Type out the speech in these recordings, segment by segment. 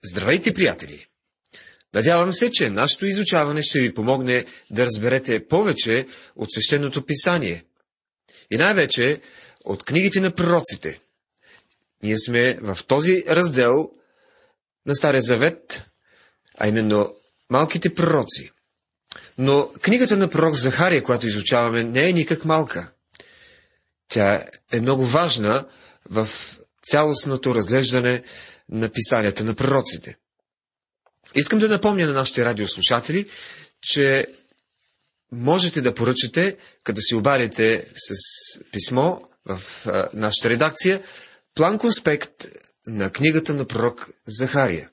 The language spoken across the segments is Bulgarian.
Здравейте, приятели! Надявам се, че нашето изучаване ще ви помогне да разберете повече от Свещеното писание и най-вече от книгите на пророците. Ние сме в този раздел на Стария завет, а именно малките пророци. Но книгата на пророк Захария, която изучаваме, не е никак малка. Тя е много важна в цялостното разглеждане на писанията на пророците. Искам да напомня на нашите радиослушатели, че можете да поръчате, като си обадите с писмо в нашата редакция, план-конспект на книгата на пророк Захария.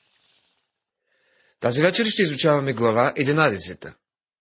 Тази вечер ще изучаваме глава 11.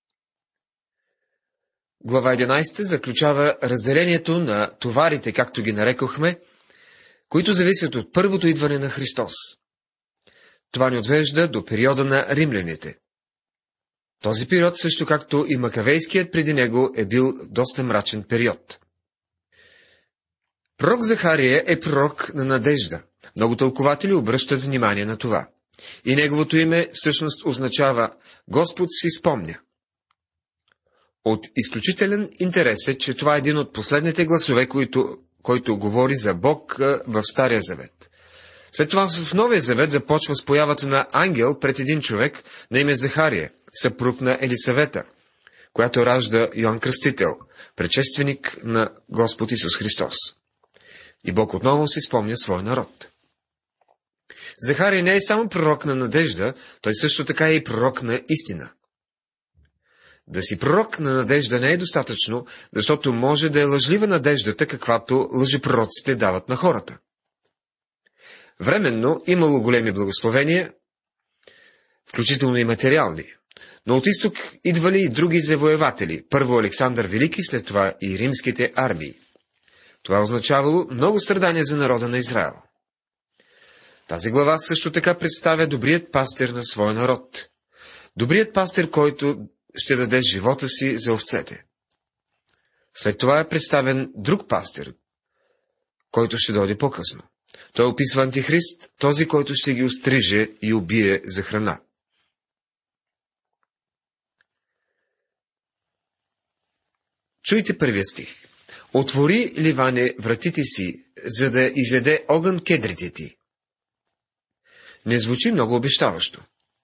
Глава 11 заключава разделението на товарите, както ги нарекохме, които зависят от първото идване на Христос. Това ни отвежда до периода на римляните. Този период, също както и Макавейският преди него, е бил доста мрачен период. Пророк Захария е пророк на надежда. Много тълкователи обръщат внимание на това. И неговото име всъщност означава Господ си спомня. От изключителен интерес е, че това е един от последните гласове, който говори за Бог в Стария завет. След това в Новия завет започва с появата на ангел пред един човек на име Захария, съпруг на Елисавета, която ражда Йоан Кръстител, предшественик на Господ Исус Христос. И Бог отново си спомня своя народ. Захария не е само пророк на надежда, той също така е и пророк на истина. Да си пророк на надежда не е достатъчно, защото може да е лъжлива надеждата, каквато лъжепророците дават на хората. Временно имало големи благословения, включително и материални, но от изток идвали и други завоеватели, първо Александър Велики, след това и римските армии. Това означавало много страдания за народа на Израел. Тази глава също така представя добрият пастир на своя народ. Добрият пастир, който ще даде живота си за овцете. След това е представен друг пастир, който ще дойде по-късно. Той описва Антихрист, този, който ще ги остриже и убие за храна. Чуйте първия стих. Отвори, Ливане, вратите си, за да изяде огън кедрите ти. Не звучи много обещаващо.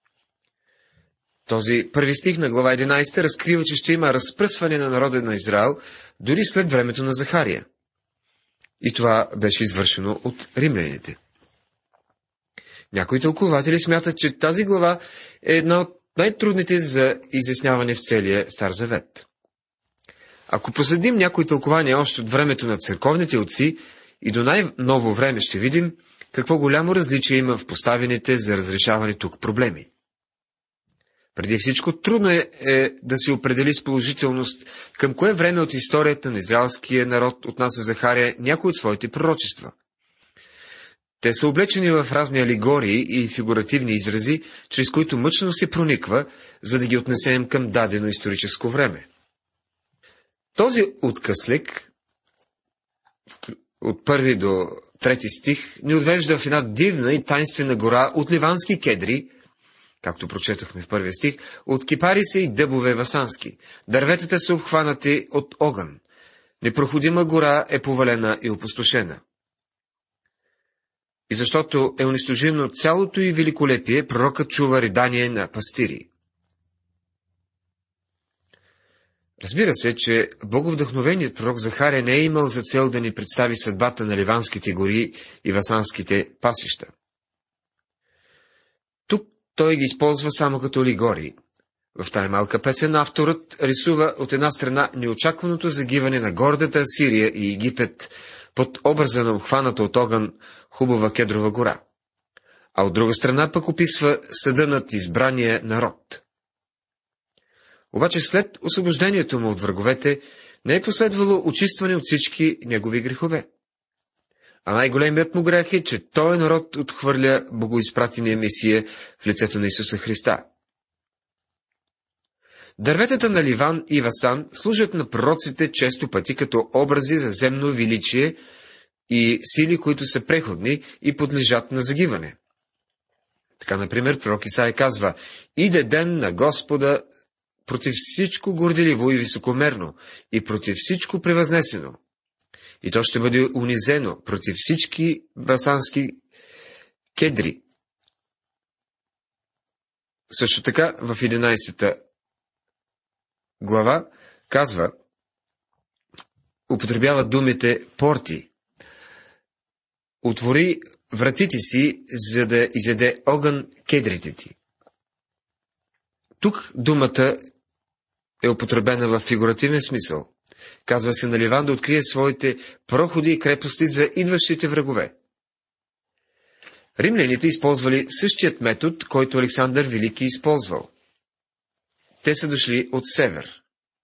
Този първи стих на глава 11 разкрива, че ще има разпръсване на народа на Израел, дори след времето на Захария. И това беше извършено от римляните. Някои тълкователи смятат, че тази глава е една от най-трудните за изясняване в целия Стар Завет. Ако проследим някои тълкования още от времето на църковните отци и до най-ново време ще видим какво голямо различие има в поставените за разрешаване тук проблеми. Преди всичко, трудно е да се определи с положителност към кое време от историята на израелския народ отнася Захария някои от своите пророчества. Те са облечени в разни алегории и фигуративни изрази, чрез които мъчно се прониква, за да ги отнесем към дадено историческо време. Този откъслек, от 1 до 3 стих, ни отвежда в една дивна и тайнствена гора от ливански кедри, както прочетохме в първия стих, от кипариси и дъбове васански. Дърветата са обхванати от огън. Непроходима гора е повалена и опустошена. И защото е унищожено цялото й великолепие, пророкът чува ридание на пастири. Разбира се, че боговдъхновеният пророк Захария не е имал за цел да ни представи съдбата на ливанските гори и васанските пасища. Тук той ги използва само като алегории. В тая малка песен авторът рисува от една страна неочакваното загиване на гордата Асирия и Египет под образа на обхваната от огън хубава кедрова гора, а от друга страна пък описва съда над избрания народ. Обаче след освобождението му от враговете не е последвало очистване от всички негови грехове. А най-големият му грех е, че този народ отхвърля богоизпратения Месия в лицето на Исуса Христа. Дърветата на Ливан и Васан служат на пророците често пъти като образи за земно величие и сили, които са преходни и подлежат на загиване. Така, например, пророк Исаия казва: «Иде ден на Господа против всичко горделиво и високомерно, и против всичко превъзнесено. И то ще бъде унизено против всички басански кедри». Също така, в 11 глава казва, употребява думите порти. «Отвори вратите си, за да изяде огън кедрите ти». Тук думата е употребена в фигуративен смисъл. Казва се на Ливан да открие своите проходи и крепости за идващите врагове. Римляните използвали същият метод, който Александър Велики използвал. Те са дошли от север.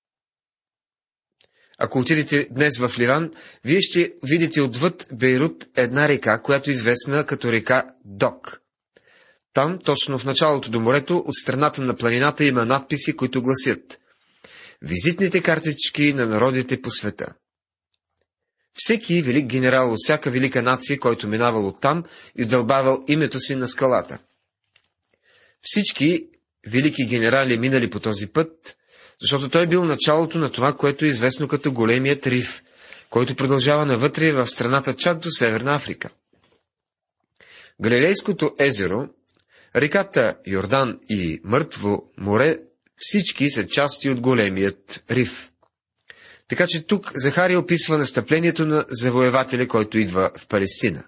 Ако отидете днес в Ливан, вие ще видите отвъд Бейрут една река, която е известна като река Док. Там, точно в началото до морето, от страната на планината има надписи, които гласят: «Визитните картички на народите по света». Всеки велик генерал от всяка велика нация, който минавал оттам, издълбавал името си на скалата. Всички велики генерали минали по този път, защото той бил началото на това, което е известно като големият риф, който продължава навътре в страната чак до Северна Африка. Галилейското езеро, реката Йордан и Мъртво море, всички са части от големият риф. Така че тук Захария описва настъплението на завоевателя, който идва в Палестина.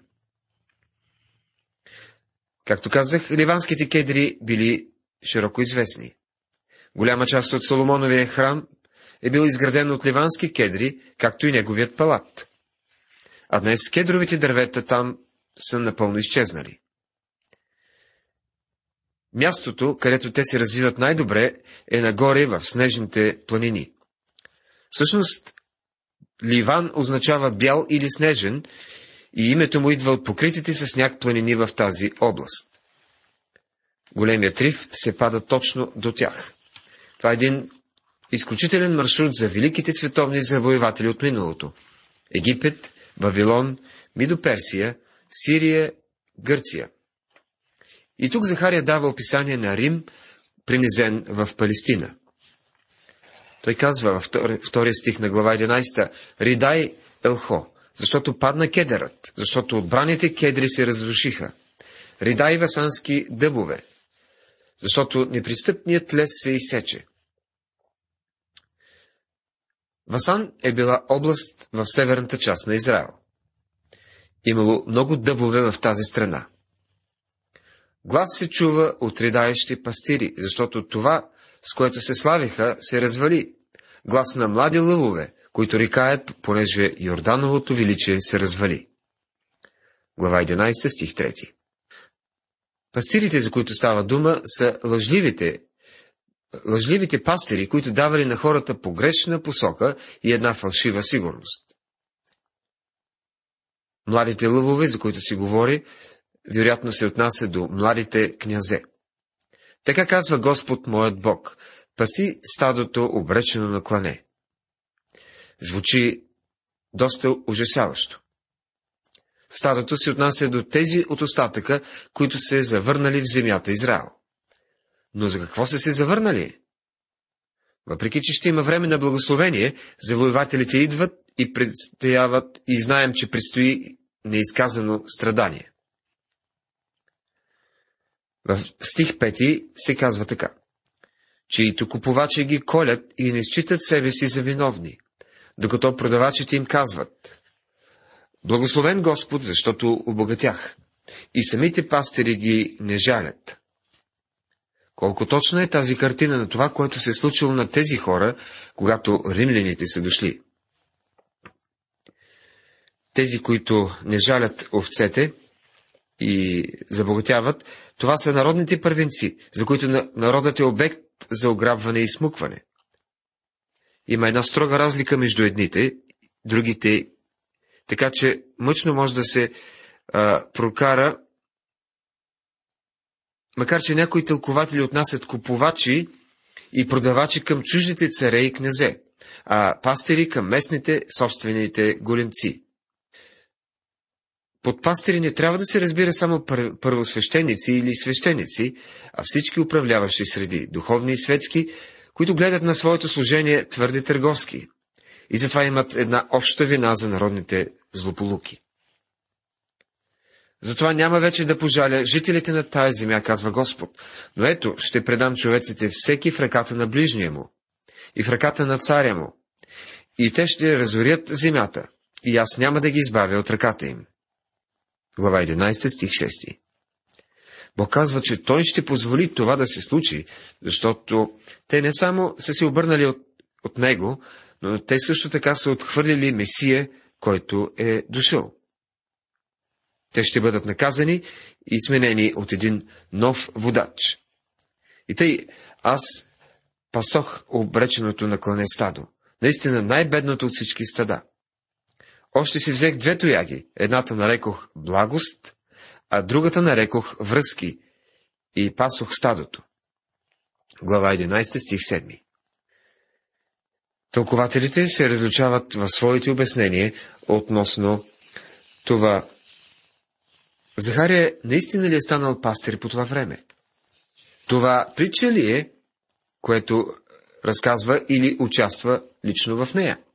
Както казах, ливанските кедри били широко известни. Голяма част от Соломоновия храм е бил изграден от ливански кедри, както и неговият палат. А днес кедровите дървета там са напълно изчезнали. Мястото, където те се развиват най-добре, е нагоре в снежните планини. Всъщност, Ливан означава бял или снежен, и името му идва от покритите със сняг планини в тази област. Големият риф се пада точно до тях. Това е един изключителен маршрут за великите световни завоеватели от миналото. Египет, Вавилон, Мидо-Персия, Сирия, Гърция. И тук Захария дава описание на Рим, принизен в Палестина. Той казва във втория стих на глава 11: «Ридай Елхо, защото падна кедърът, защото отбраните кедри се разрушиха. Ридай васански дъбове, защото непристъпният лес се изсече». Васан е била област в северната част на Израел. Имало много дъбове в тази страна. Глас се чува от ридаещи пастири, защото това, с което се славиха, се развали. Глас на млади лъвове, които рикаят, понеже Йордановото величие се развали. Глава 11, стих 3. Пастирите, за които става дума, са лъжливите пастири, които давали на хората погрешна посока и една фалшива сигурност. Младите лъвове, за които си говори, вероятно се отнася до младите князе. Така казва Господ моят Бог: паси стадото, обречено на клане. Звучи доста ужасяващо. Стадото се отнася до тези от остатъка, които се завърнали в земята Израел. Но за какво са се завърнали? Въпреки че ще има време на благословение, завоевателите идват и предстояват, и знаем, че предстои неизказано страдание. В стих 5 се казва така: чиито купувачи ги колят и не считат себе си за виновни, докато продавачите им казват: благословен Господ, защото обогатях, и самите пастири ги не жалят. Колко точна е тази картина на това, което се е случило на тези хора, когато римляните са дошли. Тези, които не жалят овцете и забогатяват, това са народните първенци, за които народът е обект за ограбване и смукване. Има една строга разлика между едните, другите, така че мъчно може да се прокара, макар че някои тълкователи отнасят купувачи и продавачи към чуждите царе и князе, а пастири към местните собствените големци. Под пастири не трябва да се разбира само първосвещеници или свещеници, а всички управляващи среди, духовни и светски, които гледат на своето служение твърде търговски и затова имат една обща вина за народните злополуки. Затова няма вече да пожаля жителите на тая земя, казва Господ, но ето, ще предам човеците всеки в ръката на ближния му и в ръката на царя му, и те ще разорят земята, и аз няма да ги избавя от ръката им. Глава 11, стих 6. Бог казва, че Той ще позволи това да се случи, защото те не само са се обърнали от Него, но те също така са отхвърлили Месия, който е дошъл. Те ще бъдат наказани и сменени от един нов водач. И тъй аз пасох обреченото на клане стадо, наистина най-бедното от всички стада. Още си взех 2 тояги, едната нарекох благост, а другата нарекох връзки, и пасох стадото. Глава 11, стих 7. Тълкователите се различават в своите обяснения относно това. Захария наистина ли е станал пастир по това време? Това притча ли е, което разказва или участва лично в нея?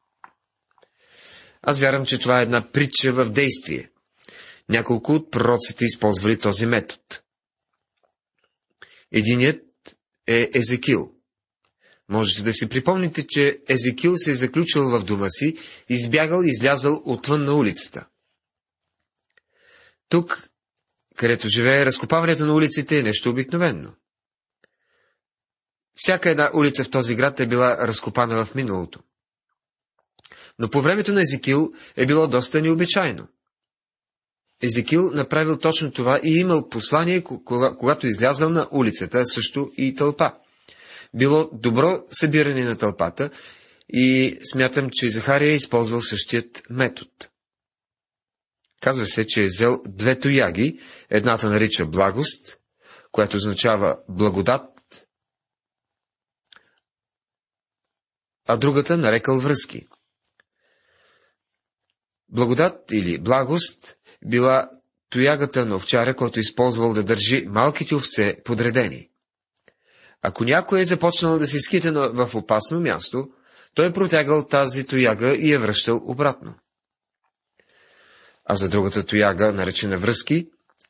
Аз вярвам, че това е една притча в действие. Няколко от пророците използвали този метод. Единият е Езекил. Можете да си припомните, че Езекил се е заключил в дома си, избягал и излязъл отвън на улицата. Тук, където живее, разкопаването на улиците е нещо обикновено. Всяка една улица в този град е била разкопана в миналото. Но по времето на Езекил е било доста необичайно. Езекил направил точно това и имал послание, когато излязъл на улицата, също и тълпа. Било добро събиране на тълпата и смятам, че Захария е използвал същият метод. Казва се, че е взел 2 тояги, едната нарича благост, която означава благодат, а другата нарекал връзки. Благодат или благост била тоягата на овчаря, който използвал да държи малките овце подредени. Ако някой е започнал да се скита в опасно място, той е протягал тази тояга и е връщал обратно. А за другата тояга, наречена връзки,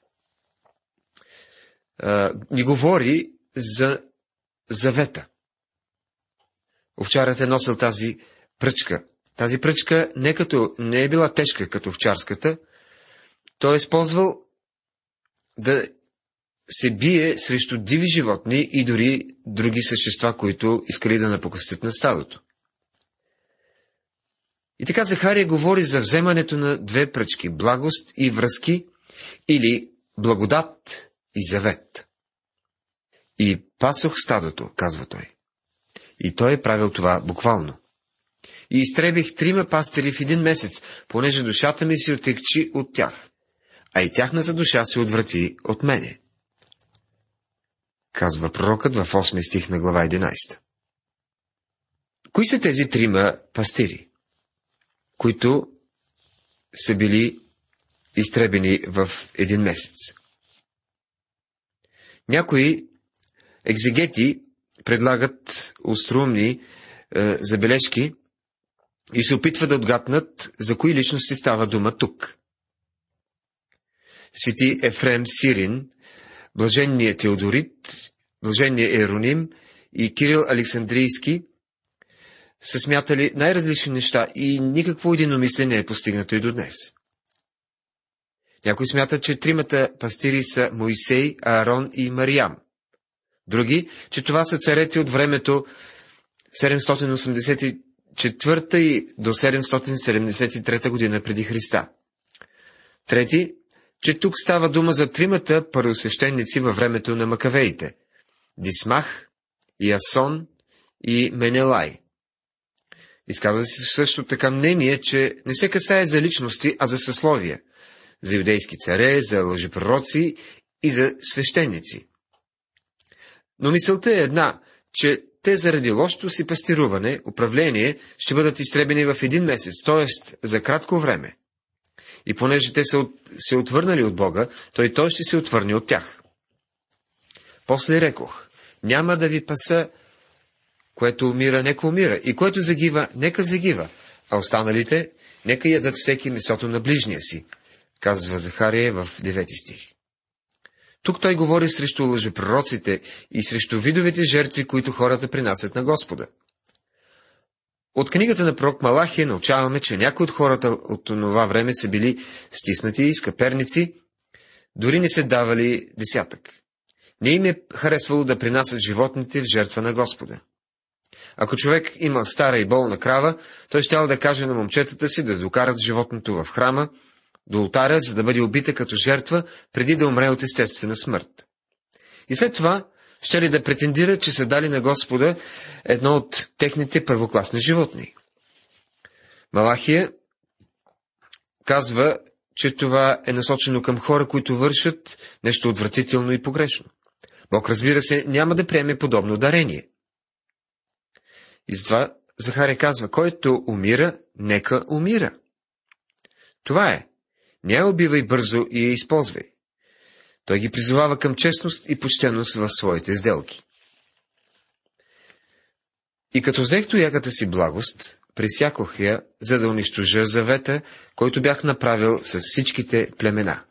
ни говори за завета. Овчарят е носил тази пръчка. Тази пръчка не е била тежка като овчарската, той е използвал да се бие срещу диви животни и дори други същества, които искали да напокостят на стадото. И така Захария говори за вземането на 2 пръчки – благост и връзки, или благодат и завет. И пасох стадото, казва той. И той е правил това буквално. И изтребих 3 пастири в 1 месец, понеже душата ми се отекчи от тях, а и тяхната душа се отврати от мене. Казва пророкът в 8 стих на глава 11. Кои са тези 3 пастири, които са били изтребени в 1 месец? Някои екзегети предлагат остроумни забележки и се опитват да отгатнат за кои личности става дума тук. Свети Ефрем Сирин, блаженният Теодорит, блаженният Ероним и Кирил Александрийски са смятали най-различни неща и никакво единомислие не е постигнато и до днес. Някои смятат, че 3 пастири са Моисей, Аарон и Мариям. Други, че това са царете от времето 784 до 773 година преди Христа. Трети, че тук става дума за 3 първосвещеници във времето на Макавеите – Дисмах, Ясон и Менелай. Изказва се също така мнение, че не се касае за личности, а за съсловия, за юдейски царе, за лъжепророци и за свещеници. Но мисълта е една, че те заради лошото си пастируване, управление, ще бъдат изтребени в 1 месец, т.е. за кратко време. И понеже те се отвърнали от Бога, то и той ще се отвърне от тях. После рекох, няма да ви паса, което умира, нека умира, и което загива, нека загива, а останалите, нека ядат всеки месото на ближния си, казва Захария в 9 стих. Тук той говори срещу лъжепророците и срещу видовете жертви, които хората принасят на Господа. От книгата на пророк Малахия научаваме, че някои от хората от това време са били стиснати и скъперници, дори не се давали десятък. Не им е харесвало да принасят животните в жертва на Господа. Ако човек има стара и болна крава, той щял да каже на момчетата си да докарат животното в храма, до олтаря, за да бъде убита като жертва, преди да умре от естествена смърт. И след това ще ли да претендират, че са дали на Господа едно от техните първокласни животни. Малахия казва, че това е насочено към хора, които вършат нещо отвратително и погрешно. Бог, разбира се, няма да приеме подобно дарение. И затова Захария казва, който умира, нека умира. Това е. Не я убивай бързо и я използвай. Той ги призовава към честност и почтеност в своите сделки. И като взех тоягата си благост, присякох я, за да унищожа завета, който бях направил с всичките племена.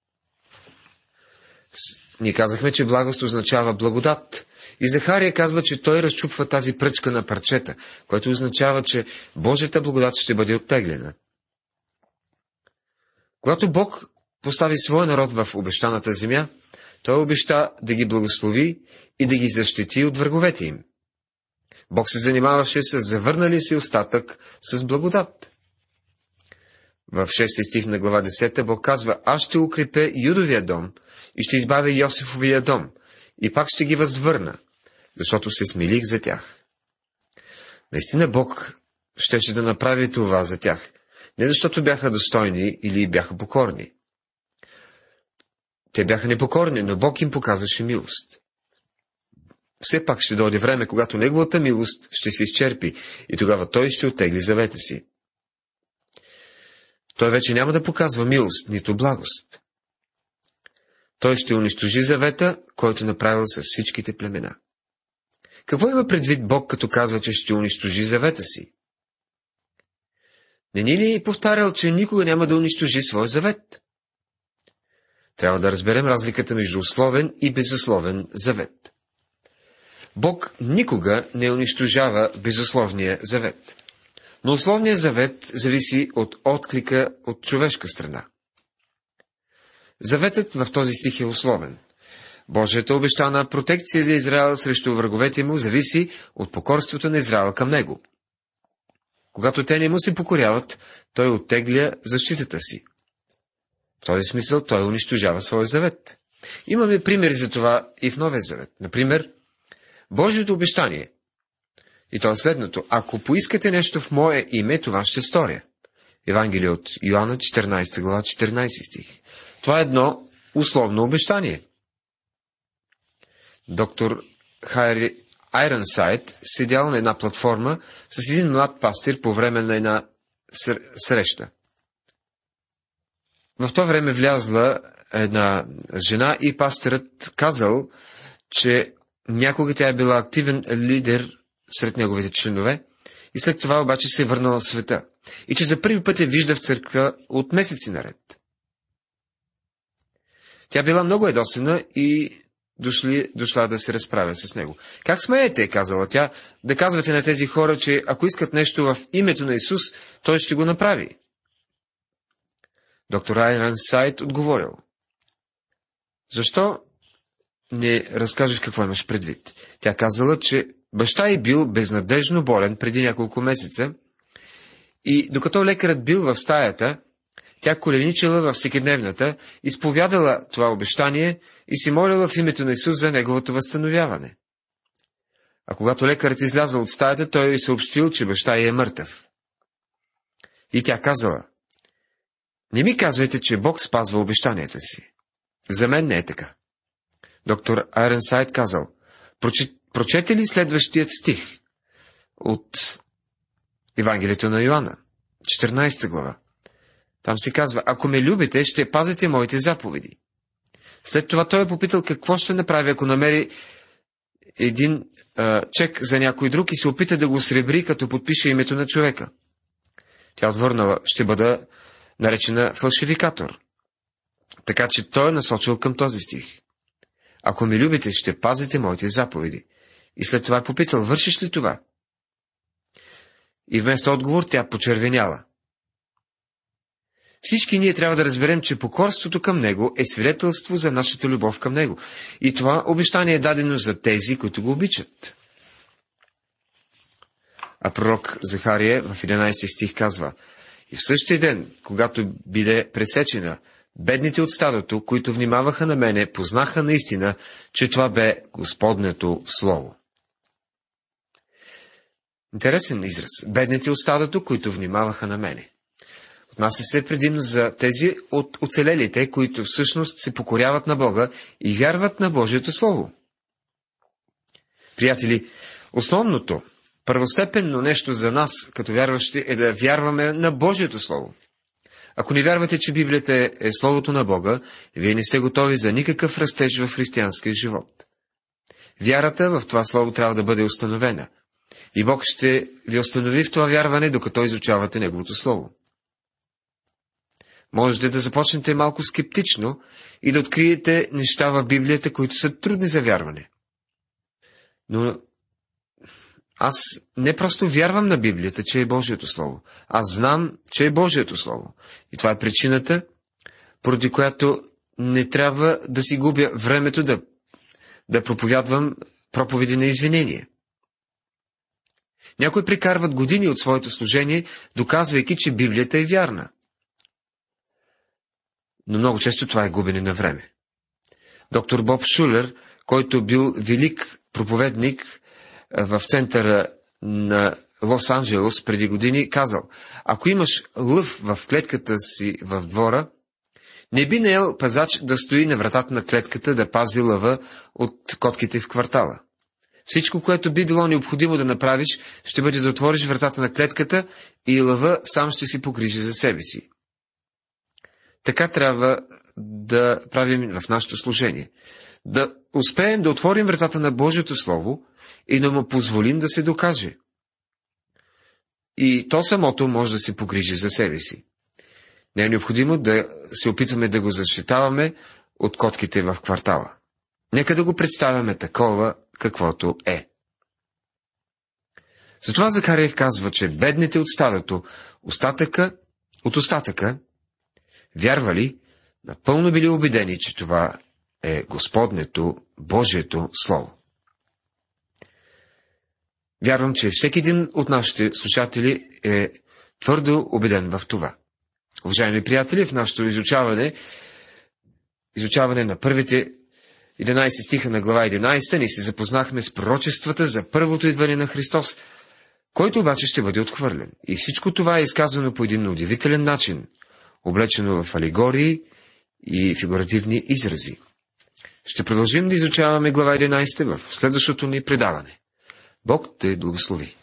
Ние казахме, че благост означава благодат. И Захария казва, че той разчупва тази пръчка на парчета, което означава, че Божията благодат ще бъде оттеглена. Когато Бог постави своя народ в обещаната земя, той обеща да ги благослови и да ги защити от враговете им. Бог се занимаваше с завърнали си остатък с благодат. В 6 стих на глава 10 Бог казва, аз ще укрепя Юдовия дом и ще избавя Йосифовия дом и пак ще ги възвърна, защото се смилих за тях. Наистина Бог щеше да направи това за тях, не защото бяха достойни или бяха покорни. Те бяха непокорни, но Бог им показваше милост. Все пак ще дойде време, когато Неговата милост ще се изчерпи и тогава Той ще оттегли завета си. Той вече няма да показва милост, нито благост. Той ще унищожи завета, който направил с всичките племена. Какво има предвид Бог, като казва, че ще унищожи завета си? Не ни ли е повтарял, че никога няма да унищожи своя завет? Трябва да разберем разликата между условен и безусловен завет. Бог никога не унищожава безусловния завет. Но условният завет зависи от отклика от човешка страна. Заветът в този стих е условен. Божията обещана протекция за Израел срещу враговете му зависи от покорството на Израел към него. Когато те не му се покоряват, той оттегля защитата си. В този смисъл той унищожава своя завет. Имаме примери за това и в Новия завет. Например, Божието обещание. И то е следното. Ако поискате нещо в мое име, това ще сторя. Евангелие от Йоанна, 14 глава, 14 стих. Това е едно условно обещание. Доктор Хайри Айронсайд седял на една платформа с един млад пастир по време на една среща. В това време влязла една жена и пастирът казал, че някога тя е била активен лидер сред неговите членове и след това обаче се е върнала в света и че за първи път я вижда в църква от месеци наред. Тя била много ядосена и дошла да се разправя с него. Как смеете, казала тя, да казвате на тези хора, че ако искат нещо в името на Исус, той ще го направи? Доктор Айронсайд отговорил: защо не разкажеш какво имаш предвид? Тя казала, че баща й бил безнадежно болен преди няколко месеца и докато лекарът бил в стаята, тя коленичила във всекидневната, изповядала това обещание и се молила в името на Исус за неговото възстановяване. А когато лекарът излязъл от стаята, той й съобщил, че баща й е мъртъв. И тя казала: не ми казвайте, че Бог спазва обещанията си. За мен не е така. Доктор Айронсайд казал: прочете ли следващият стих от Евангелието на Йоанна, 14 глава? Там се казва: ако ме любите, ще пазите моите заповеди. След това той е попитал какво ще направи, ако намери един чек за някой друг и се опита да го осребри, като подпише името на човека. Тя отвърнала: ще бъда наречена фалшификатор. Така че той е насочил към този стих: ако ме любите, ще пазите моите заповеди. И след това е попитал: вършиш ли това? И вместо отговор тя почервеняла. Всички ние трябва да разберем, че покорството към Него е свидетелство за нашата любов към Него. И това обещание е дадено за тези, които го обичат. А пророк Захария в 11 стих казва: и в същия ден, когато биде пресечена, бедните от стадото, които внимаваха на мене, познаха наистина, че това бе Господнето слово. Интересен израз. Бедните от стадото, които внимаваха на мене. Отнася се предимно за тези от оцелелите, които всъщност се покоряват на Бога и вярват на Божието Слово. Приятели, основното, първостепенно нещо за нас, като вярващи, е да вярваме на Божието Слово. Ако не вярвате, че Библията е Словото на Бога, вие не сте готови за никакъв растеж в християнския живот. Вярата в това Слово трябва да бъде установена. И Бог ще ви установи в това вярване, докато изучавате Неговото Слово. Можете да започнете малко скептично и да откриете неща в Библията, които са трудни за вярване. Но аз не просто вярвам на Библията, че е Божието Слово. Аз знам, че е Божието Слово. И това е причината, поради която не трябва да си губя времето да проповядвам проповеди на извинение. Някои прекарват години от своето служение, доказвайки, че Библията е вярна. Но много често това е губене на време. Доктор Боб Шулер, който бил велик проповедник в центъра на Лос-Анджелес преди години, казал: ако имаш лъв в клетката си в двора, не би наел пазач да стои на вратата на клетката да пази лъва от котките в квартала. Всичко, което би било необходимо да направиш, ще бъде да отвориш вратата на клетката и лъва сам ще си погрижи за себе си. Така трябва да правим в нашето служение. Да успеем да отворим вратата на Божието Слово и да му позволим да се докаже. И то самото може да се погрижи за себе си. Не е необходимо да се опитваме да го защитаваме от котките в квартала. Нека да го представяме такова, каквото е. Затова Захария казва, че бедните от стадото, от остатъка, вярвали, напълно били убедени, че това е Господнето, Божието Слово. Вярвам, че всеки един от нашите слушатели е твърдо убеден в това. Уважаеми приятели, в нашето изучаване на първите 11 стиха на глава 11, ни се запознахме с пророчествата за първото идване на Христос, който обаче ще бъде отхвърлен. И всичко това е изказано по един удивителен начин, облечено в алегории и фигуративни изрази. Ще продължим да изучаваме глава 11 в следващото ни предаване. Бог те благослови.